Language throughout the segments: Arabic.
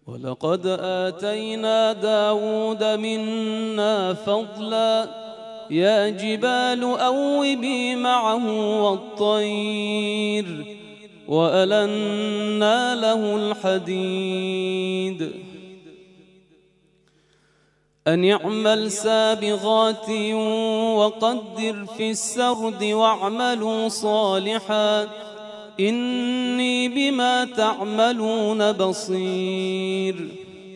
ولقد آتينا داود منا فضلا يا جبال أوبي معه والطير وألنا له الحديد أن اعمل سابغات وقدر في السرد واعملوا صالحا إني بما تعملون بصير.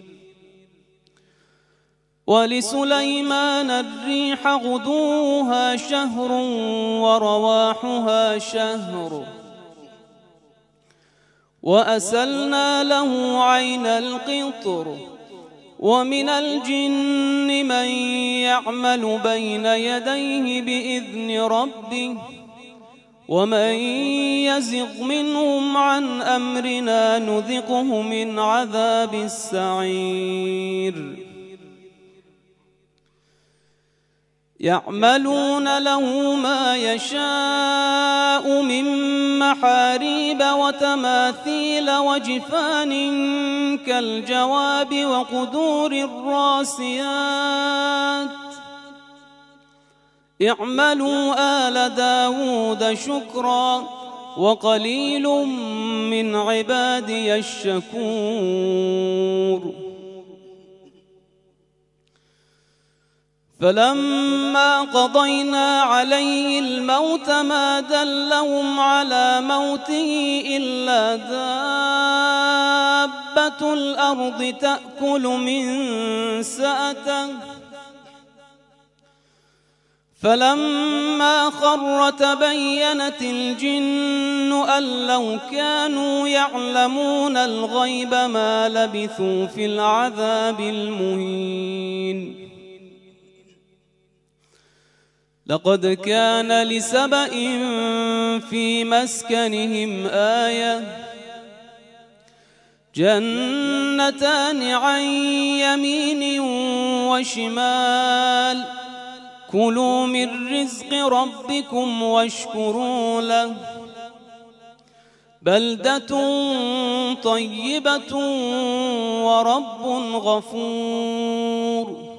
ولسليمان الريح غدوها شهر ورواحها شهر وأسلنا له عين القطر ومن الجن من يعمل بين يديه بإذن ربه ومن يزغ منهم عن أمرنا نذقه من عذاب السعير. يعملون له ما يشاء من محاريب وتماثيل وجفان كالجواب وقدور الراسيات اعملوا آل داود شكرا وقليل من عبادي الشكور. فلما قضينا عليه الموت ما دلهم على موته إلا دابة الأرض تأكل من سأته فلما خر تبينت الجن أن لو كانوا يعلمون الغيب ما لبثوا في العذاب المهين. لقد كان لسبإ في مسكنهم آية جنتان عن يمين وشمال كلوا من رزق ربكم واشكروا له بلدة طيبة ورب غفور.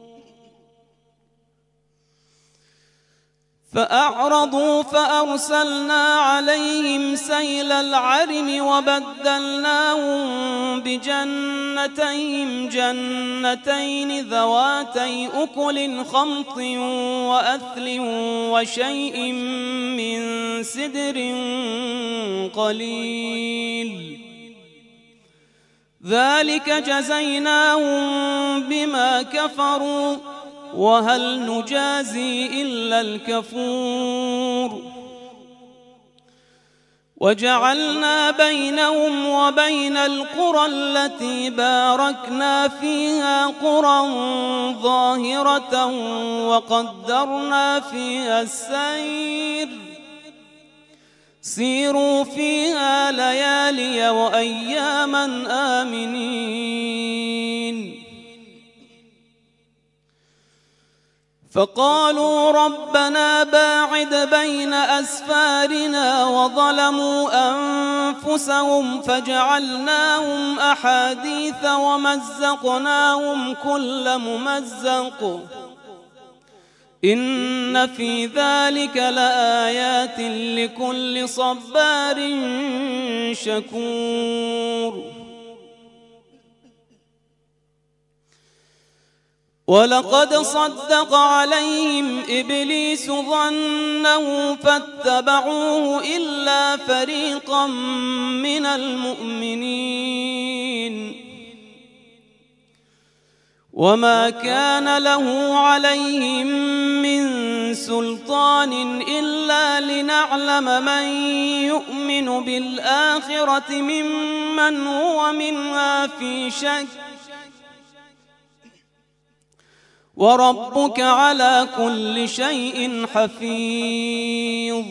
فأعرضوا فأرسلنا عليهم سيل العرم وبدلناهم بجنتين جنتين ذواتي أكل خمط وأثل وشيء من سدر قليل ذلك جزيناهم بما كفروا وهل نجازي إلا الكفور. وجعلنا بينهم وبين القرى التي باركنا فيها قرى ظاهرة وقدرنا فيها السير سيروا فيها ليالي وأياما آمنين. فقالوا ربنا باعد بين أسفارنا وظلموا أنفسهم فجعلناهم أحاديث ومزقناهم كل ممزق إن في ذلك لآيات لكل صبار شكور. ولقد صدق عليهم إبليس ظنه فاتبعوه إلا فريقا من المؤمنين وما كان له عليهم من سلطان إلا لنعلم من يؤمن بالآخرة ممن هو منها في شك وربك على كل شيء حفيظ.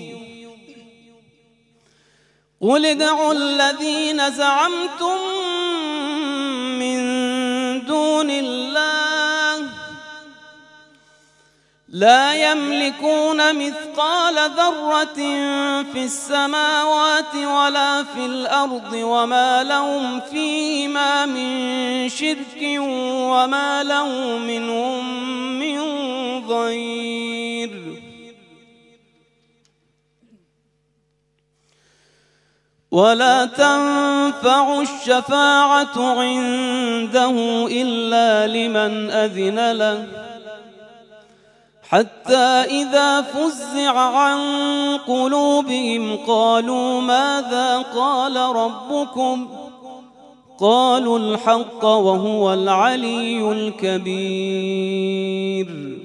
قل ادعوا الذين زعمتم من دون الله لا يملكون مثقال ذرة في السماوات ولا في الأرض وما لهم فيهما من شرك وما له منهم من ظهير. ولا تنفع الشفاعة عنده إلا لمن أذن له حتى إذا فزع عن قلوبهم قالوا ماذا قال ربكم قالوا الحق وهو العلي الكبير.